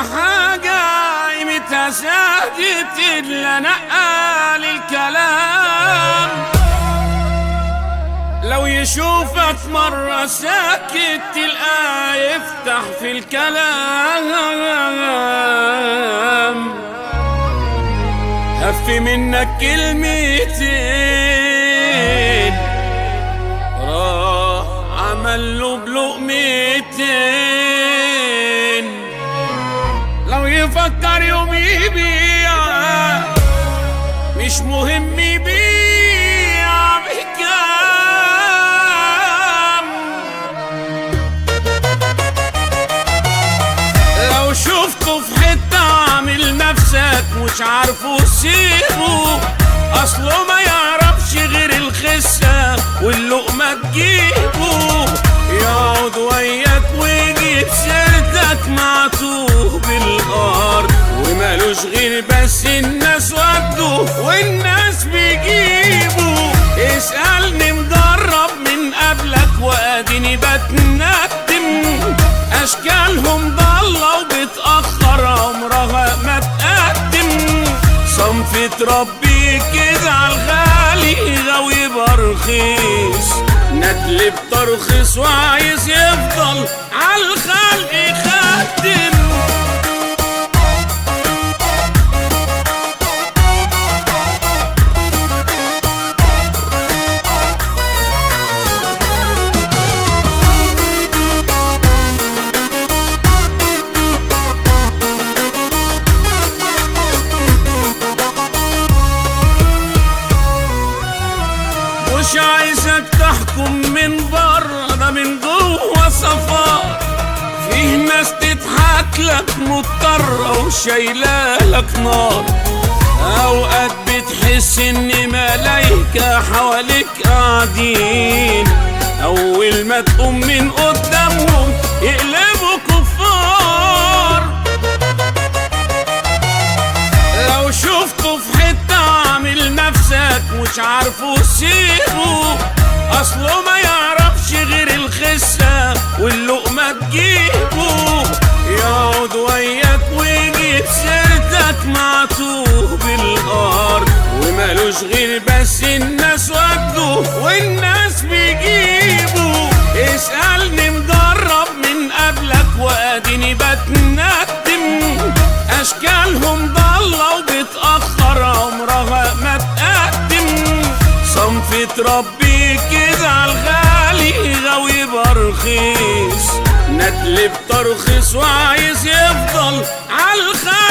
حاجة قيمتها زادت إلا نقال الكلام. لو يشوفك مرة ساكت تلقاه يفتح في الكلام. هف منك كلمتين راح عمل له بلقمتين. لو يفكر يوم يبيع مش مهم يبيع بكام. لو شفته في حتة عامل نفسك مش عارفه سيبه، اصله ما يعرفش غير الخسة واللقمة تجيبه. يقعد وياك ويجيب سيرتك معطوه بالارض ومالوش غير بس الناس واخده والناس بيجيبوا. اسألني مجرب من قبلك واديني بتندم. اشكالهم ضالة وبتأخر عمرها ما تقدم. صنف تربي كده عالغالي غاوي برخيص، ندل بترخص وعايز يفضل عالخلق يخدم. مش عايزك تحكم من بره، ده من جوه صفار. فيه ناس تضحك لك مضطرة وشايلالك نار. اوقات بتحس ان ملايكة حواليك قاعدين، اول ما تقوم من قدامهم يقلبوا كفار. لو شفته في حتة عامل نفسك مش عارفه سيبه، اصله ما يعرفش غير الخسة واللقمة تجيبه. يقعد وياك ويجيب سيرتك معطوه بالارض ومالوش غير بس الناس واخده والناس بيجيبوا. اسألني مجرب من قبلك واديني بتندم. اشكالهم ضالة وبتأخر عمرها ما تقدم. صنف تربي كده عالغالي غاوي برخيص، ندل بترخص وعايز يفضل عالخالق